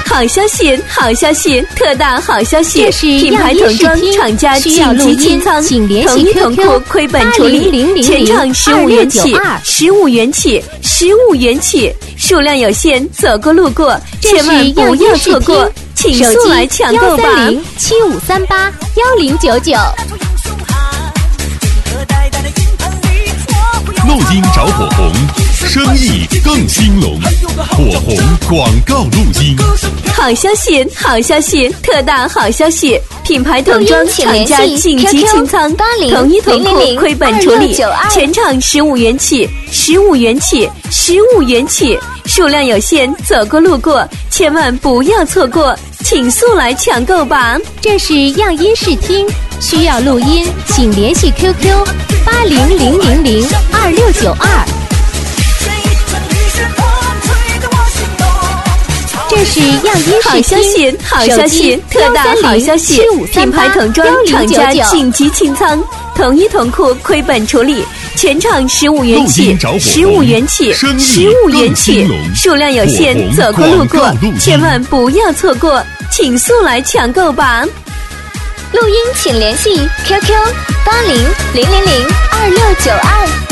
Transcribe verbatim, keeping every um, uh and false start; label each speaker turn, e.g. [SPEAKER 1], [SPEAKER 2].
[SPEAKER 1] 好消息，好消息，特大好消息！
[SPEAKER 2] 这是
[SPEAKER 1] 品牌童装厂家紧急清仓，同一同库亏本处理，全场十五元起，十五元起，十五元起，数量有限，走过路过千万不要错过，请速来抢购吧！
[SPEAKER 2] 幺三零七五三八幺零九九。
[SPEAKER 3] 录音找火红，生意更兴隆。火红广告录音。
[SPEAKER 1] 好消息，好消息，特大好消息！品牌童装厂家紧急清仓，同一同库亏本处理，全场十五元起，十五元起，十五元起，数量有限，走过路过千万不要错过，请速来抢购吧！
[SPEAKER 2] 这是样音视听，需要录音请联系 Q Q 八零零零零二六九二。这是样音视听，
[SPEAKER 1] 好消息，好消息，特大好消息！品牌童装厂家紧急清仓，同一同库亏本处理，全场十五元起，十五元起，十五元起，数量有限，走过路过千万不要错过，请速来抢购吧！
[SPEAKER 4] 录音请联系 Q Q 八零零零零二六九二。